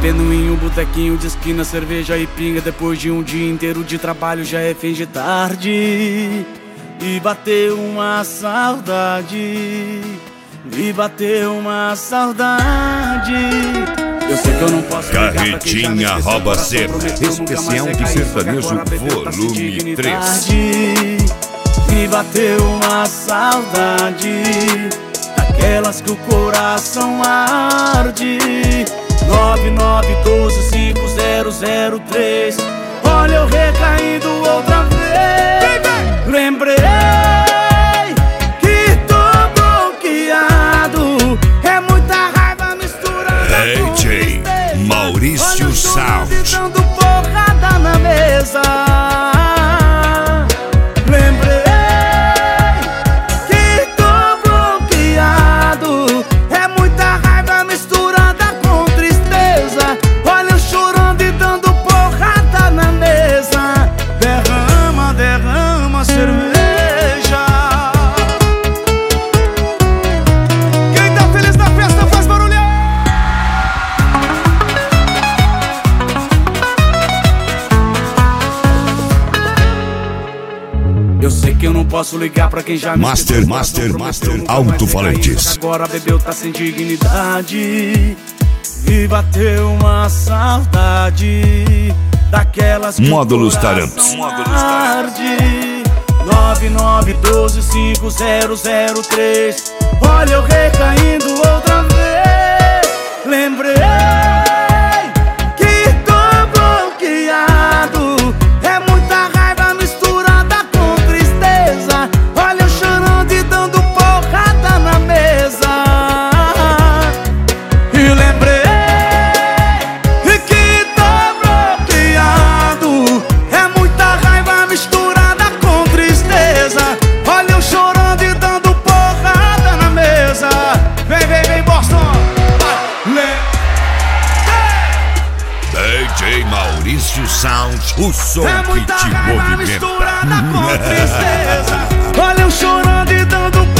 Bebendo em um botequinho de esquina, cerveja e pinga. Depois de um dia inteiro de trabalho já é fim de tarde. E bateu uma saudade, me bateu uma saudade. Eu sei que eu não posso Carretinha rouba cena, especial de sertanejo volume 3. Me bateu uma saudade, daquelas que o coração arde. 99125003. Olha eu recaindo outra vez. Lembrei que tô bloqueado. É muita raiva misturada DJ Maurício Sound. Dando porrada na mesa. Eu sei que eu não posso ligar pra quem já me Master Alto-Falantes. Agora bebeu, tá sem dignidade. E bateu uma saudade, daquelas que Módulos Tarantos. 99125003. Olha eu recaindo outra vez. Lembrei que tô bloqueado. É muita raiva misturada com tristeza. Olha eu chorando e dando porrada na mesa. E lembrei que tô bloqueado. É muita raiva misturada com tristeza. Olha eu chorando e dando porrada na mesa. Vem, Boston. DJ Maurício Sound, o som É que muita te raiva movimenta. misturada com tristeza. Olha eu chorando e dando